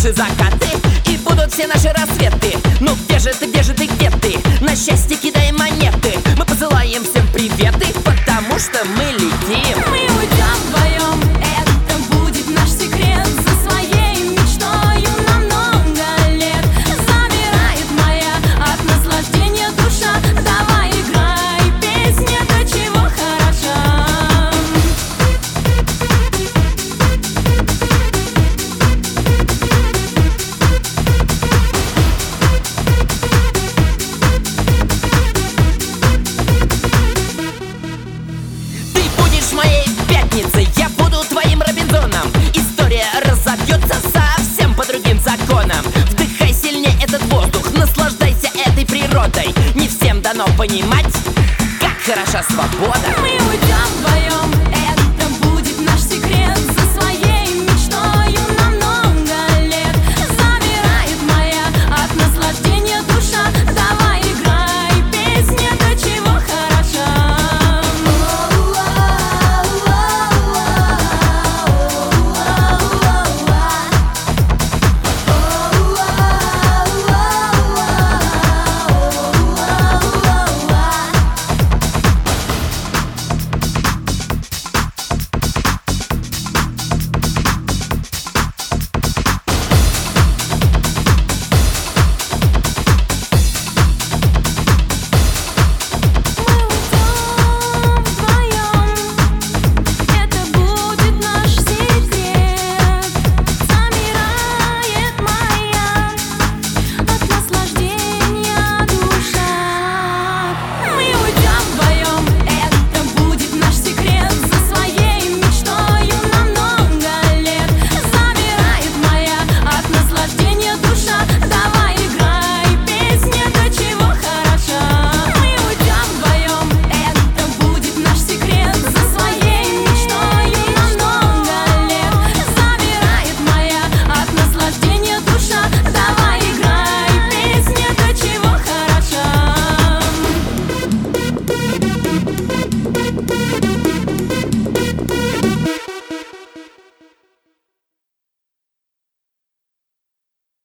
наши закаты, и будут все наши рассветы. Ну где же ты, где же ты, где ты? На счастье кидай монеты. Мы посылаем всем приветы, потому что мы летим. Мы уйдем вдвоем, это будет наш секрет. За своей мечтою на много лет. Замирает моя от наслаждения душа. Давай играй, песня до чего хороша. Ты будешь моей пятницей, я буду твоим Робинзоном. История разобьется совсем по другим законам. Вдыхай сильнее этот воздух, наслаждайся этой природой. Не всем дано понимать, как хороша свобода. Мы уйдем вдвоем, это будет наш секрет. За своей мечтою на много лет. Замирает моя от наслаждения душа. Давай играй, песня до чего хороша. Давай играй, песня до чего хороша.